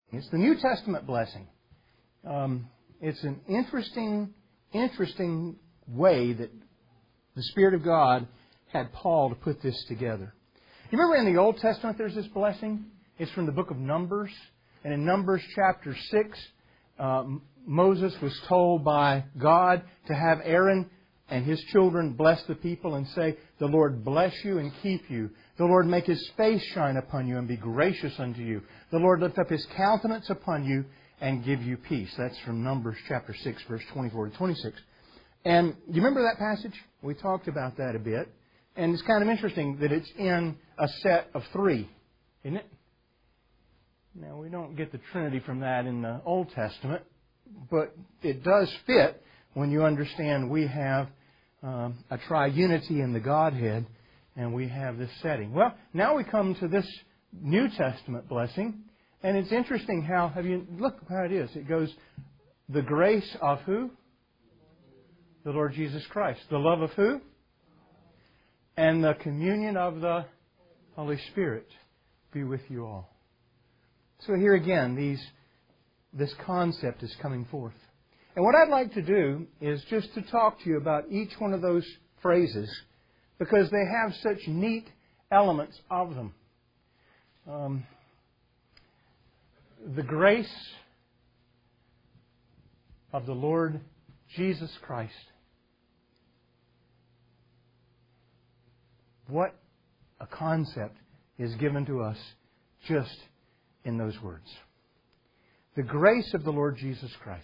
It's the New Testament blessing. It's an interesting way that the Spirit of God had Paul to put this together. You remember in the Old Testament there's this blessing? It's from the book of Numbers. And in Numbers chapter 6, Moses was told by God to have Aaron and his children bless the people and say, "The Lord bless you and keep you. The Lord make His face shine upon you and be gracious unto you. The Lord lift up His countenance upon you and give you peace." That's from Numbers chapter 6, verse 24 to 26. And you remember that passage? We talked about that a bit. And it's kind of interesting that it's in a set of 3, isn't it? Now, we don't get the Trinity from that in the Old Testament, but it does fit when you understand we have a triunity in the Godhead, and we have this setting. Well, now we come to this New Testament blessing, and it's interesting how, look how it is. It goes, the grace of who? The Lord Jesus Christ. The love of who? And the communion of the Holy Spirit be with you all. So here again, this concept is coming forth. And what I'd like to do is just to talk to you about each one of those phrases, because they have such neat elements of them. The grace of the Lord Jesus Christ. What a concept is given to us just in those words. The grace of the Lord Jesus Christ.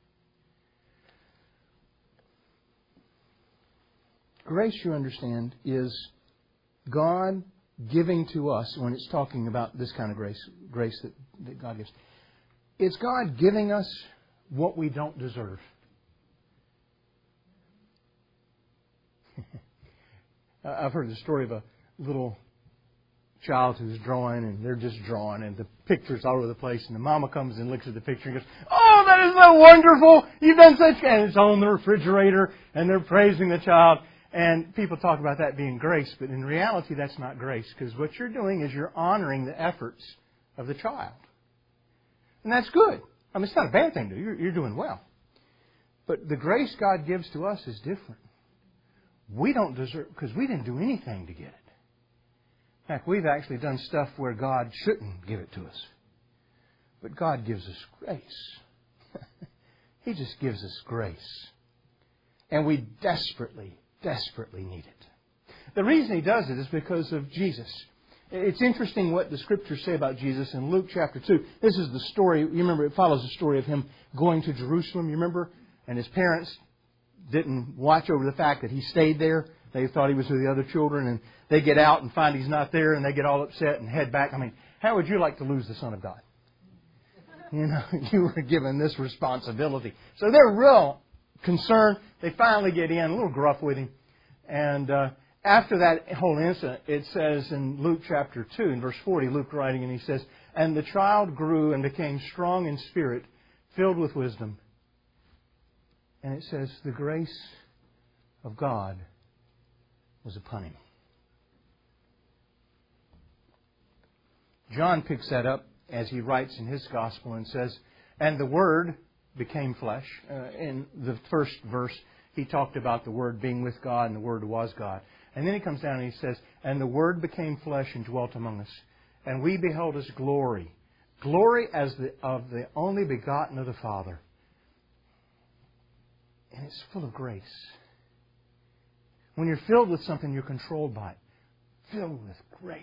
Grace, you understand, is God giving to us, when it's talking about this kind of grace that God gives. It's God giving us what we don't deserve. I've heard the story of a little child who's drawing, and they're just drawing, and the picture's all over the place, and the mama comes and looks at the picture and goes, "Oh, that is so wonderful! You've done such..." And it's on the refrigerator, and they're praising the child. And people talk about that being grace, but in reality that's not grace, because what you're doing is you're honoring the efforts of the child. And that's good. I mean, it's not a bad thing to do. You're doing well. But the grace God gives to us is different. We don't deserve, because we didn't do anything to get it. In fact, we've actually done stuff where God shouldn't give it to us. But God gives us grace. He just gives us grace. And we desperately need it. The reason He does it is because of Jesus. It's interesting what the Scriptures say about Jesus in Luke chapter 2. This is the story. You remember, it follows the story of Him going to Jerusalem, you remember? And His parents didn't watch over the fact that He stayed there. They thought He was with the other children, and they get out and find He's not there, and they get all upset and head back. I mean, how would you like to lose the Son of God? You know, you were given this responsibility. So they're real concerned. They finally get in, a little gruff with Him. And after that whole incident, it says in Luke chapter 2, in verse 40, Luke writing, and he says, "And the child grew and became strong in spirit, filled with wisdom." And it says, the grace of God was upon Him. John picks that up as he writes in his Gospel and says, "And the Word became flesh." In the first verse, he talked about the Word being with God, and the Word was God. And then he comes down and he says, "And the Word became flesh and dwelt among us. And we beheld His glory. Glory as of the only begotten of the Father." And it's full of grace. When you're filled with something, you're controlled by it. Filled with grace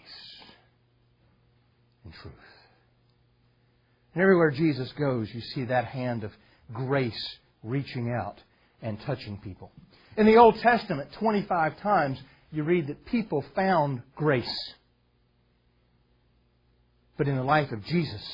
and truth. And everywhere Jesus goes, you see that hand of grace reaching out and touching people. In the Old Testament, 25 times, you read that people found grace. But in the life of Jesus,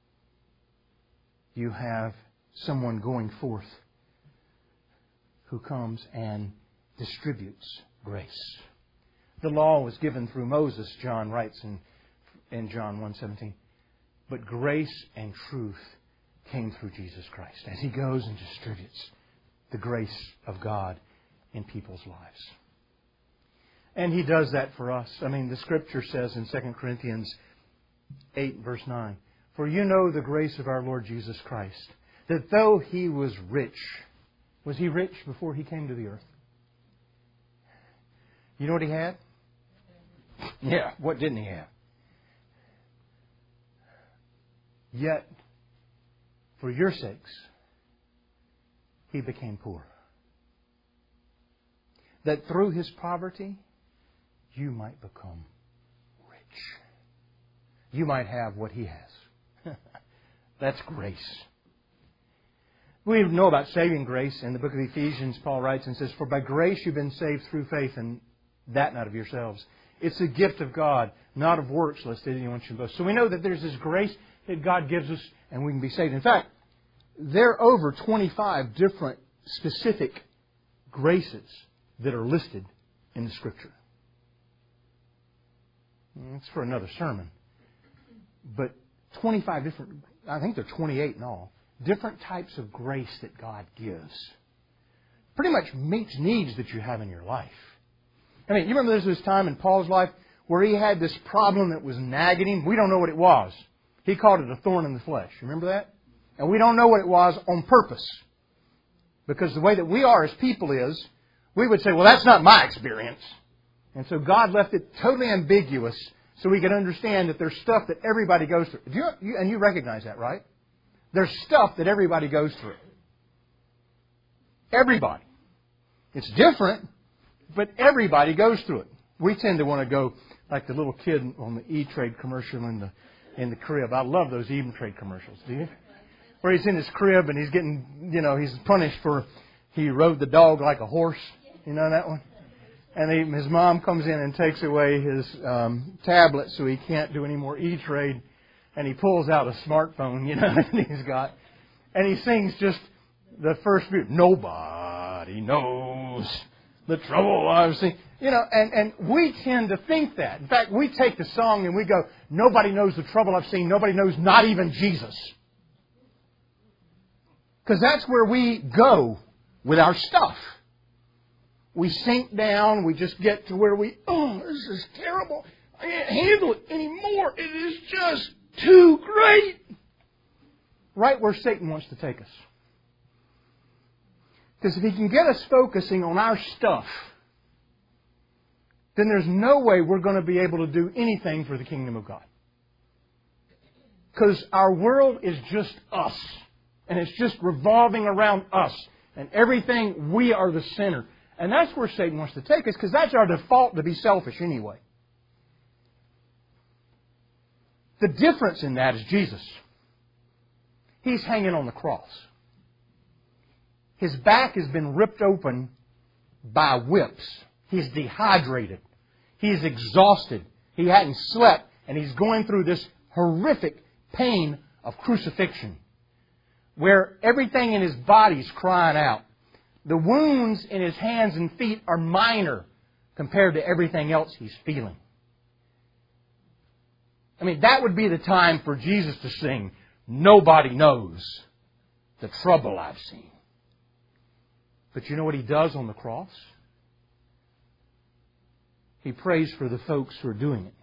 you have someone going forth who comes and distributes grace. The law was given through Moses, John writes in John 1:17. But grace and truth came through Jesus Christ as He goes and distributes the grace of God in people's lives. And He does that for us. I mean, the Scripture says in 2 Corinthians 8, verse 9, For you know the grace of our Lord Jesus Christ, that though He was He rich before He came to the earth? You know what He had? Yeah, what didn't He have? Yet, for your sakes, He became poor, that through His poverty, you might become rich. You might have what He has. That's grace. We know about saving grace. In the book of Ephesians, Paul writes and says, "For by grace you've been saved through faith, and that not of yourselves. It's a gift of God, not of works, lest anyone should boast." So we know that there's this grace that God gives us, and we can be saved. In fact, there are over 25 different specific graces that are listed in the Scripture. It's for another sermon. But 25 different, I think there are 28 in all, different types of grace that God gives. Pretty much meets needs that you have in your life. I mean, you remember there was this time in Paul's life where he had this problem that was nagging him. We don't know what it was. He called it a thorn in the flesh. Remember that? And we don't know what it was on purpose. Because the way that we are as people is, we would say, well, that's not my experience. And so God left it totally ambiguous so we could understand that there's stuff that everybody goes through. And you recognize that, right? There's stuff that everybody goes through. Everybody. It's different, but everybody goes through it. We tend to want to go like the little kid on the E-Trade commercial in the crib. I love those E-Trade commercials. Do you? Where he's in his crib and he's getting, he's punished for he rode the dog like a horse. You know that one? And his mom comes in and takes away his tablet so he can't do any more E-Trade. And he pulls out a smartphone, that he's got. And he sings just the first bit. Nobody knows the trouble I've seen. And we tend to think that. In fact, we take the song and we go, nobody knows the trouble I've seen. Nobody knows, not even Jesus. Because that's where we go with our stuff. We sink down. We just get to where this is terrible. I can't handle it anymore. It is just too great. Right where Satan wants to take us. Because if he can get us focusing on our stuff, then there's no way we're going to be able to do anything for the kingdom of God. Because our world is just us. And it's just revolving around us. And everything, we are the center. And that's where Satan wants to take us, because that's our default to be selfish anyway. The difference in that is Jesus. He's hanging on the cross. His back has been ripped open by whips. He's dehydrated. He's exhausted. He hadn't slept. And he's going through this horrific pain of crucifixion, where everything in his body is crying out. The wounds in his hands and feet are minor compared to everything else he's feeling. I mean, that would be the time for Jesus to sing, "Nobody knows the trouble I've seen." But you know what he does on the cross? He prays for the folks who are doing it.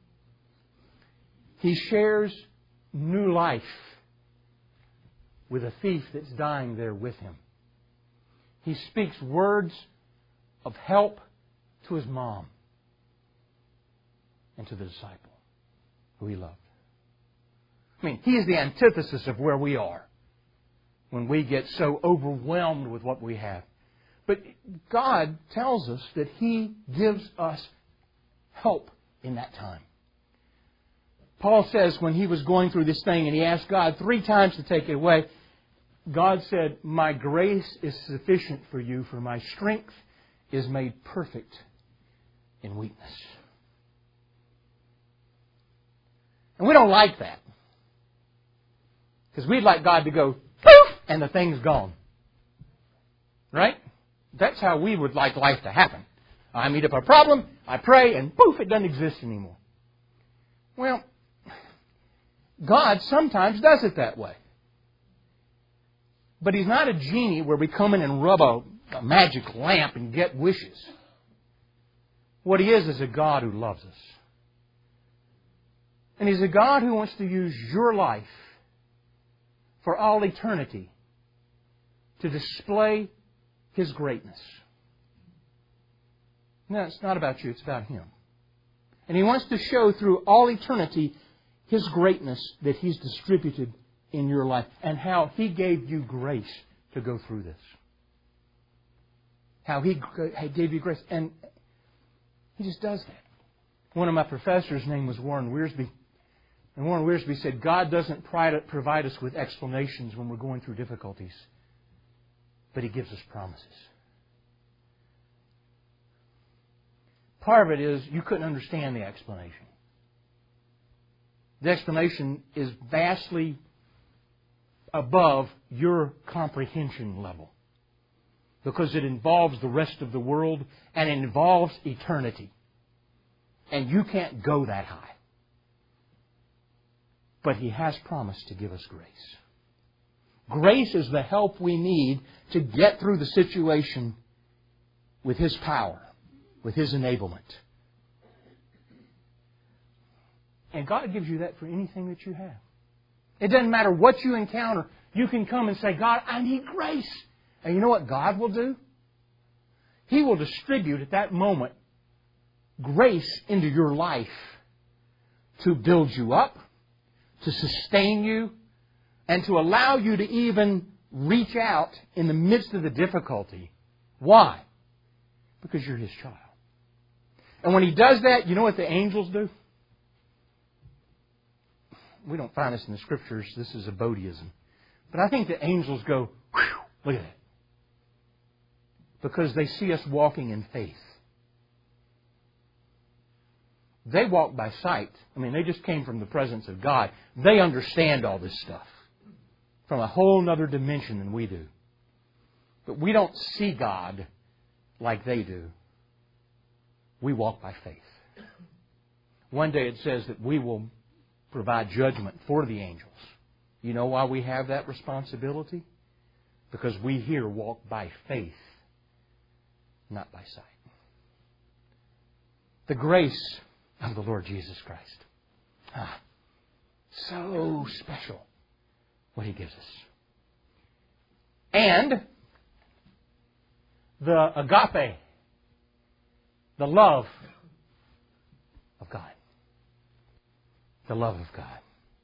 He shares new life with a thief that's dying there with him. He speaks words of help to his mom and to the disciple who he loved. I mean, he is the antithesis of where we are when we get so overwhelmed with what we have. But God tells us that He gives us help in that time. Paul says when he was going through this thing and he asked God 3 times to take it away, God said, "My grace is sufficient for you, for my strength is made perfect in weakness." And we don't like that. Because we'd like God to go, poof, and the thing's gone. Right? That's how we would like life to happen. I meet up a problem, I pray, and poof, it doesn't exist anymore. Well, God sometimes does it that way. But He's not a genie where we come in and rub a magic lamp and get wishes. What He is a God who loves us. And He's a God who wants to use your life for all eternity to display His greatness. No, it's not about you, it's about Him. And He wants to show through all eternity His greatness that He's distributed in your life and how He gave you grace to go through this. How He gave you grace. And He just does that. One of my professors' name was Warren Wiersbe. And Warren Wiersbe said, God doesn't provide us with explanations when we're going through difficulties, but He gives us promises. Part of it is you couldn't understand the explanation. The explanation is vastly above your comprehension level because it involves the rest of the world and it involves eternity. And you can't go that high. But He has promised to give us grace. Grace is the help we need to get through the situation with His power, with His enablement. And God gives you that for anything that you have. It doesn't matter what you encounter. You can come and say, God, I need grace. And you know what God will do? He will distribute at that moment grace into your life to build you up, to sustain you, and to allow you to even reach out in the midst of the difficulty. Why? Because you're His child. And when He does that, you know what the angels do? We don't find this in the Scriptures. This is a Bodhism. But I think the angels go, whew, look at that. Because they see us walking in faith. They walk by sight. I mean, they just came from the presence of God. They understand all this stuff from a whole other dimension than we do. But we don't see God like they do. We walk by faith. One day it says that we will provide judgment for the angels. You know why we have that responsibility? Because we here walk by faith, not by sight. The grace of the Lord Jesus Christ. So special what He gives us. And the agape, the love of God. The love of God.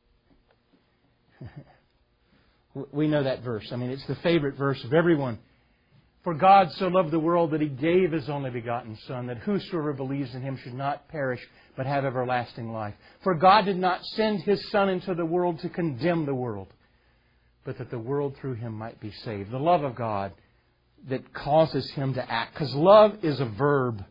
We know that verse. I mean, it's the favorite verse of everyone. For God so loved the world that He gave His only begotten Son, that whosoever believes in Him should not perish, but have everlasting life. For God did not send His Son into the world to condemn the world, but that the world through Him might be saved. The love of God that causes Him to act. Because love is a verb,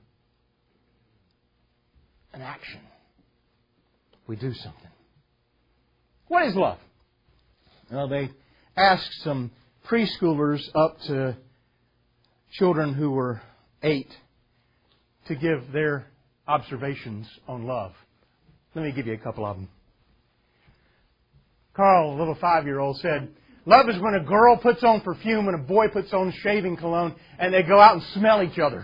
an action. We do something. What is love? Well, they asked some preschoolers up to children who were 8 to give their observations on love. Let me give you a couple of them. Carl, a little 5-year-old, said, love is when a girl puts on perfume and a boy puts on shaving cologne and they go out and smell each other.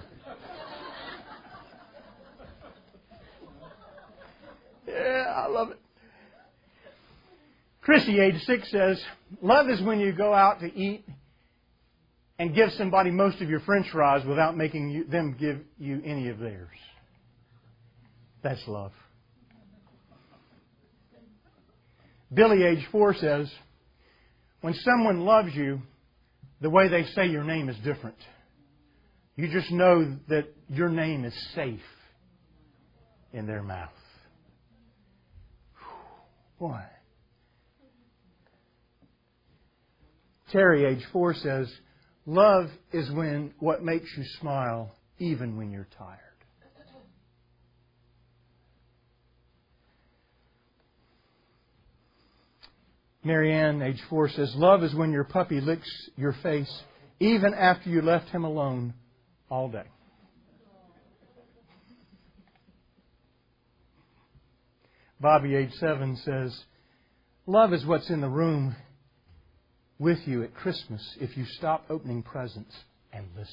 Yeah, I love it. Chrissy, age 6, says, love is when you go out to eat and give somebody most of your French fries without making them give you any of theirs. That's love. Billy, age 4, says, when someone loves you, the way they say your name is different. You just know that your name is safe in their mouth. Boy. Terry, age 4, says, love is when what makes you smile even when you're tired. Marianne, age 4, says, love is when your puppy licks your face even after you left him alone all day. Bobby, age 7, says, love is what's in the room with you at Christmas if you stop opening presents and listen.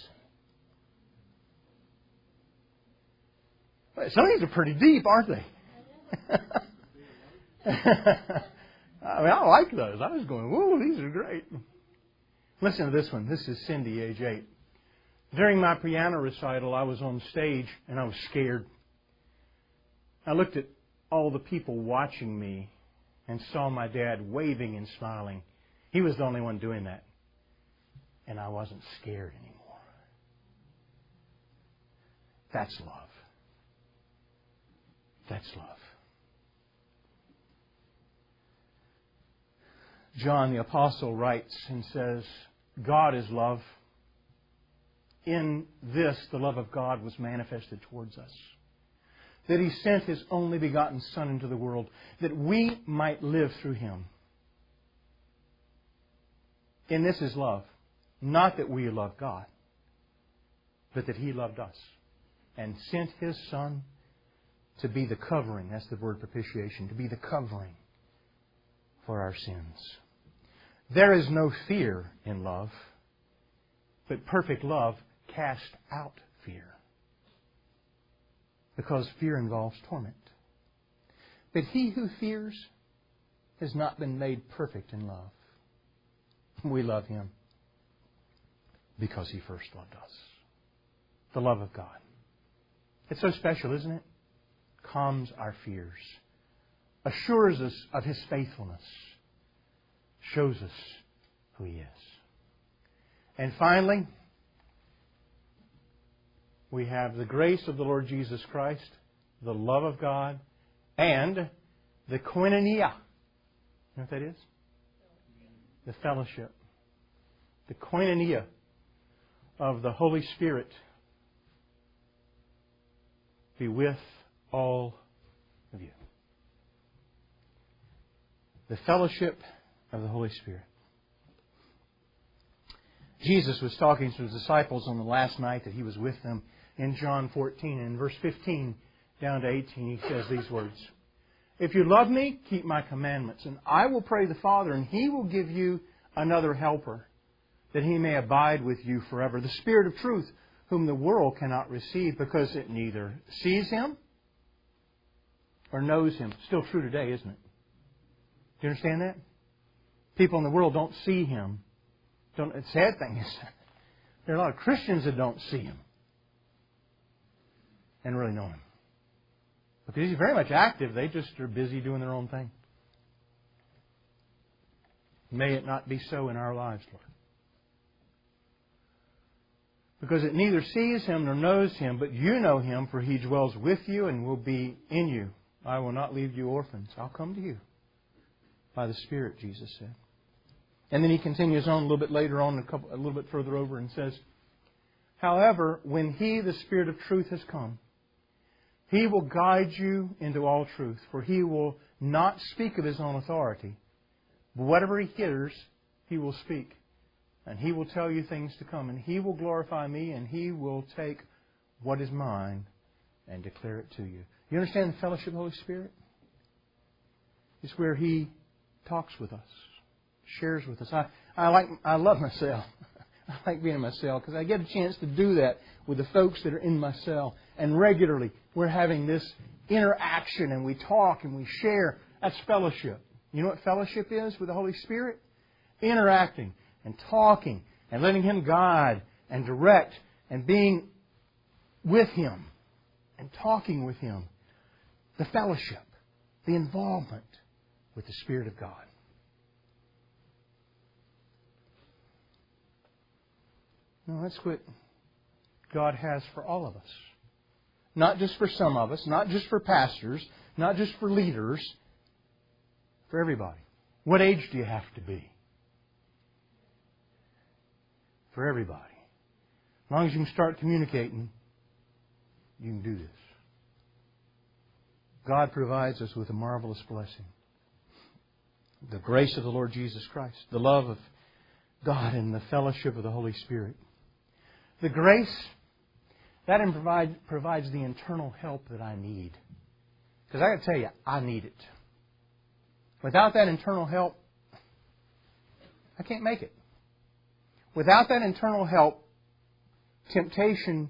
Some of these are pretty deep, aren't they? I like those. I was going, whoa, these are great. Listen to this one. This is Cindy, age 8. During my piano recital, I was on stage and I was scared. I looked at all the people watching me and saw my dad waving and smiling. He was the only one doing that. And I wasn't scared anymore. That's love. That's love. John the Apostle writes and says, God is love. In this, the love of God was manifested towards us, that He sent His only begotten Son into the world, that we might live through Him. And this is love. Not that we love God, but that He loved us and sent His Son to be the covering. That's the word propitiation. To be the covering for our sins. There is no fear in love, but perfect love casts out fear. Because fear involves torment. But he who fears has not been made perfect in love. We love Him because He first loved us. The love of God. It's so special, isn't it? Calms our fears. Assures us of His faithfulness. Shows us who He is. And finally, we have the grace of the Lord Jesus Christ, the love of God, and the koinonia. You know what that is? The fellowship. The koinonia of the Holy Spirit be with all of you. The fellowship of the Holy Spirit. Jesus was talking to His disciples on the last night that He was with them in John 14. And in verse 15 down to 18, He says these words. If you love Me, keep My commandments, and I will pray the Father, and He will give you another helper, that He may abide with you forever. The Spirit of truth, whom the world cannot receive, because it neither sees Him or knows Him. Still true today, isn't it? Do you understand that? People in the world don't see Him. The sad thing is, there are a lot of Christians that don't see Him and really know Him. Because He's very much active. They just are busy doing their own thing. May it not be so in our lives, Lord. Because it neither sees Him nor knows Him, but you know Him, for He dwells with you and will be in you. I will not leave you orphans. I'll come to you by the Spirit, Jesus said. And then He continues on a little bit later on, a little bit further over, and says, however, when He, the Spirit of truth, has come, He will guide you into all truth, for He will not speak of His own authority, but whatever He hears, He will speak. And He will tell you things to come, and He will glorify Me, and He will take what is mine and declare it to you. You understand the fellowship of the Holy Spirit? It's where He talks with us, shares with us. I love my cell. I like being in my cell because I get a chance to do that with the folks that are in my cell. And regularly we're having this interaction and we talk and we share. That's fellowship. You know what fellowship is with the Holy Spirit? Interacting and talking and letting Him guide and direct and being with Him and talking with Him. The fellowship, the involvement with the Spirit of God. No, that's what God has for all of us. Not just for some of us, not just for pastors, not just for leaders, for everybody. What age do you have to be? For everybody. As long as you can start communicating, you can do this. God provides us with a marvelous blessing. The grace of the Lord Jesus Christ, the love of God, and the fellowship of the Holy Spirit. The grace, that provides the internal help that I need. Because I got to tell you, I need it. Without that internal help, I can't make it. Without that internal help, temptation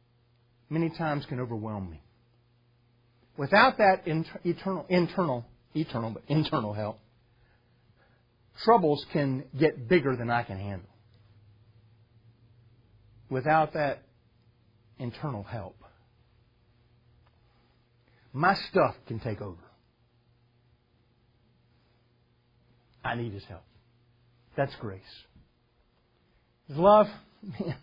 many times can overwhelm me. Without that internal eternal, but internal help. Troubles can get bigger than I can handle. Without that internal help, my stuff can take over. I need His help. That's grace. His love, man.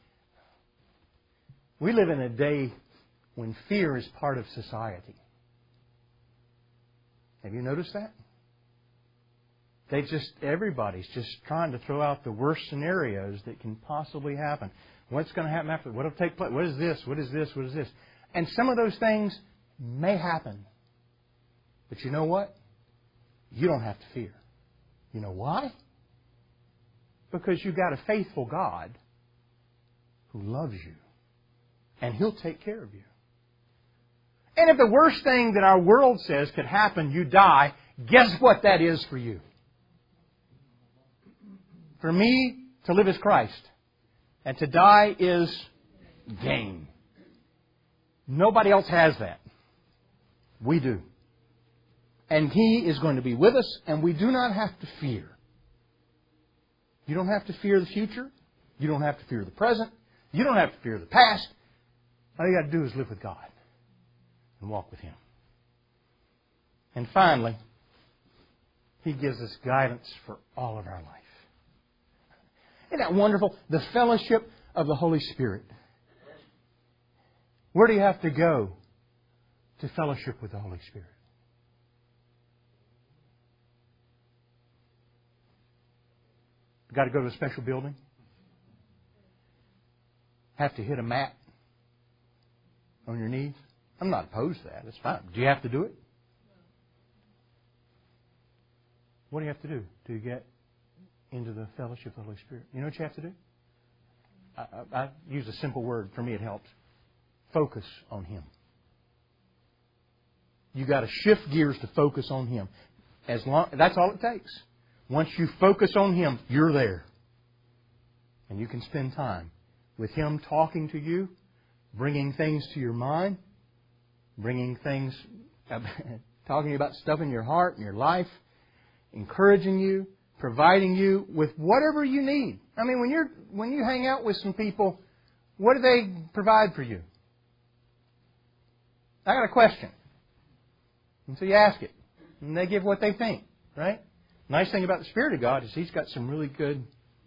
We live in a day when fear is part of society. Have you noticed that? Everybody's just trying to throw out the worst scenarios that can possibly happen. What's going to happen after? What will take place? What is this? What is this? What is this? And some of those things may happen. But you know what? You don't have to fear. You know why? Because you've got a faithful God who loves you. And He'll take care of you. And if the worst thing that our world says could happen, you die, guess what that is for you? For me, to live is Christ. And to die is gain. Nobody else has that. We do. And He is going to be with us, and we do not have to fear. You don't have to fear the future. You don't have to fear the present. You don't have to fear the past. All you got to do is live with God and walk with Him. And finally, He gives us guidance for all of our life. Isn't that wonderful? The fellowship of the Holy Spirit. Where do you have to go to fellowship with the Holy Spirit? Got to go to a special building? Have to hit a mat on your knees? I'm not opposed to that. It's fine. Do you have to do it? What do you have to do to get into the fellowship of the Holy Spirit? You know what you have to do? I use a simple word. For me, it helps. Focus on Him. You got to shift gears to focus on Him. That's all it takes. Once you focus on Him, you're there. And you can spend time with Him talking to you, bringing things to your mind, bringing things, talking about stuff in your heart and your life, encouraging you, providing you with whatever you need. I mean, when you hang out with some people, what do they provide for you? I got a question. And so you ask it. And they give what they think, right? Nice thing about the Spirit of God is He's got some really good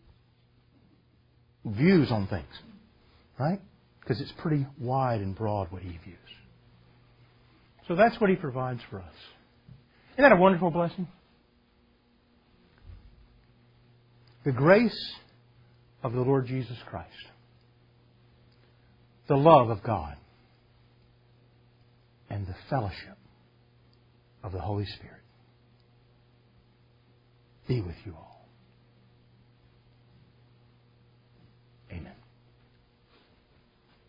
views on things, right? Because it's pretty wide and broad what He views. So that's what He provides for us. Isn't that a wonderful blessing? The grace of the Lord Jesus Christ, the love of God, and the fellowship of the Holy Spirit be with you all.